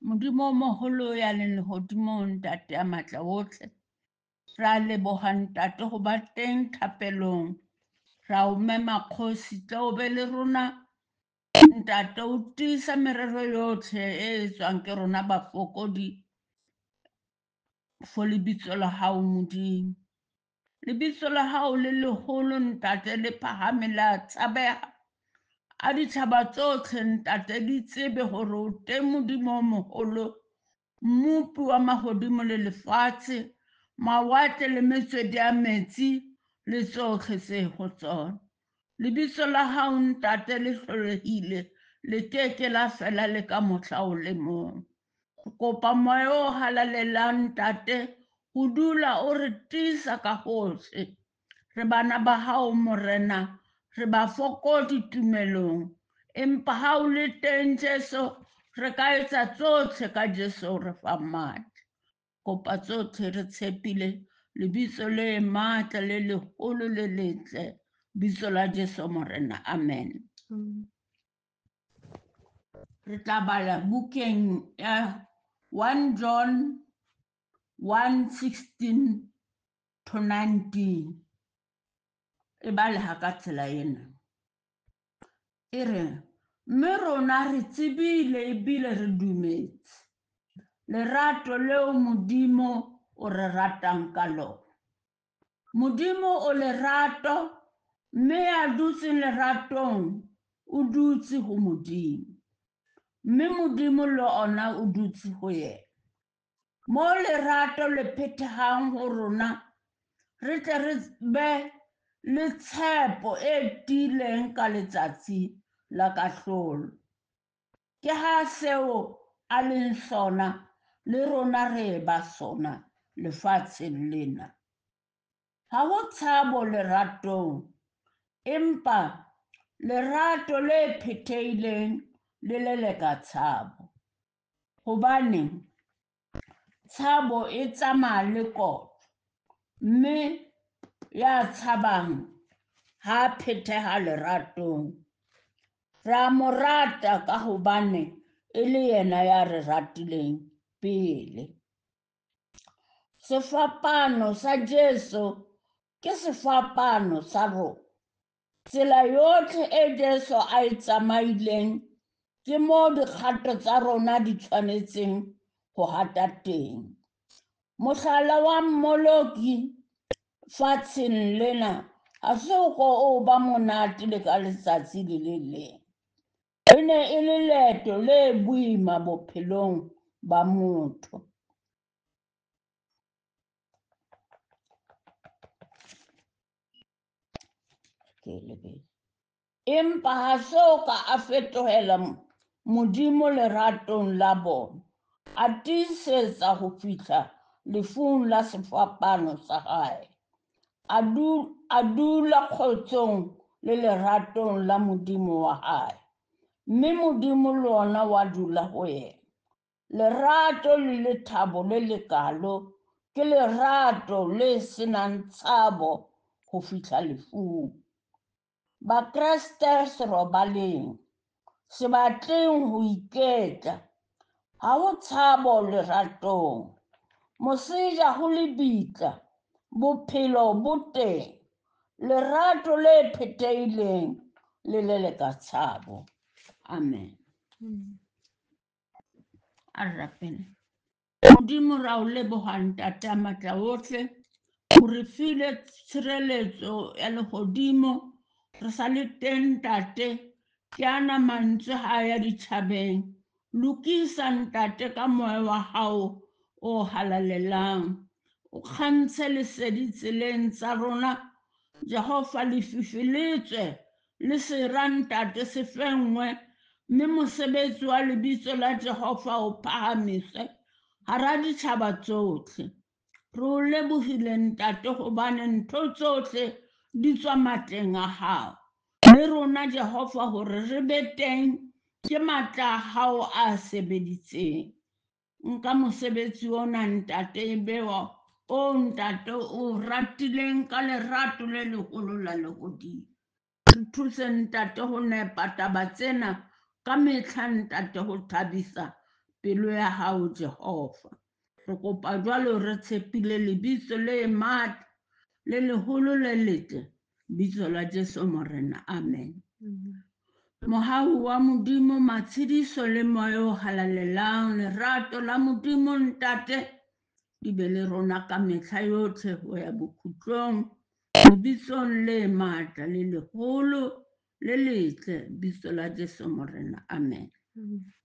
Modimo o moholo ya leng lehodimong, Ntate a matla ohle, ra leboha Ntate ho ba teng thapelong, ra o mema kgosi tle o be le rona Ntate, o tiisa merero yotlhe e etswang ke rona bafokodi for lebitso la hao Modimo. Lebitso la hao le leholo Ntate, le phahame la tshabeha a ditjhaba tsotlhe Ntate di tsebe hore o teng Modimo o moholo, mmupi wa mahodimo le lefatshe, mawatle le metswedi ya metsi le tsohle tse ho tsona. Lebitso la hao Ntate le hlolohile, le keke la fela le ka mohla o le mong. Re kopa moya o halalelang Ntate ho dula o re tiisa ka hohle. Re bana ba hao Morena, re ba fokodi tumelong, empa ha o le teng Jeso, re ka etsa tsohle ka Jeso re fa matla. Kopa tsohle re tshepile lebitso le matla le leholo le letle, bitso la Jesu Morena, amen. Re tla bala bukeng ya 1 John 1:16 to 19. E baleha ka tsela ena. E re, mme rona re tsebile ebile re dumetse lerato leo Modimo o re ratang ka lona. Modimo o lerato, mme a dutse leratong o dutse ho Modimo, mme Modimo le ona o dutse ho yena. Mo lerato le phethahang ho rona, re tle re be le tshepo e tiileng ka letsatsi la kahlolo. Ke ha seo a leng sona le rona re ba sona lefatsheng lena. Ha ho tshabo leratong, empa lerato le phethehileng le leleka tshabo. Hobane tshabo e tsamaya le kotlo, mme ya tshabang ha phetheha leratong. Ra mo rata ka hobane e le yena ya re ratileng pele. Sefapano sa Jesu ke sefapano sa rona. Tsela yotlhe e Jesu a e tsamaileng ke mo dikgato tsa rona di tshwanetseng ho hata teng. Mohlala wa mmoloki fatsheng lena ha se ko o ba monate le ka letsatsi le le leng. E ne e le leeto le boima bophelong ba motho. Empa ha soka a fetohela Modimo leratong la bona, a tiisetsa ho fihla lefung la sefapano sa hae. A dula kgotsong le leratong la Modimo wa hae, mme Modimo le ona wa dula ho yena. Lerato le lethabo le lekalo ke lerato le senang tshabo ho fihla lefung. Bakreste serobaleng, se batleng ho iketla, ha ho tshabo leratong, moseja ho lebitla, bophelo bo teng, lerato le phethehileng le leleka tshabo. Amen. A rapele. Modimo ra o leboha Ntate a matla ohle, o re file tshireletso ya lehodimo, re sa le teng Ntate, ke ana mantswe ha ya ditjhabeng. Lokisa Ntate ka moya wa hao o halalelang, o kgantshe lesedi tseleng tsa rona. Jehova lefifi le tswe le sera Ntate se fengwe, mme mosebetsi wa lebitso la Jehova o phahamiswe hara ditjhaba tsohle. Re o lebohile Ntate hobane ntho tsohle di tswa matleng a hao, le rona Jehova hore re be teng ke matla a hao a sebeditseng. Nka mosebetsi ona Ntate bewa o Ntate o ratileng ka lerato le leholo la lehodimo. Re thuse Ntate ho nepa taba tsena ka mehla Ntate, ho thabisa pelo ya hao Jehova. Re kopa jwalo re tshepile lebitso le matla le leholo le letle, bitso la Jesu Morena, amen. Mohau wa Modimo, matshediso le moya o halalelang, lerato la Modimo Ntate di be le rona ka mehla yotlhe ho ya bokhutlong, lebitsong le matla le leholo le letle, bitso la Jesu Morena, amen.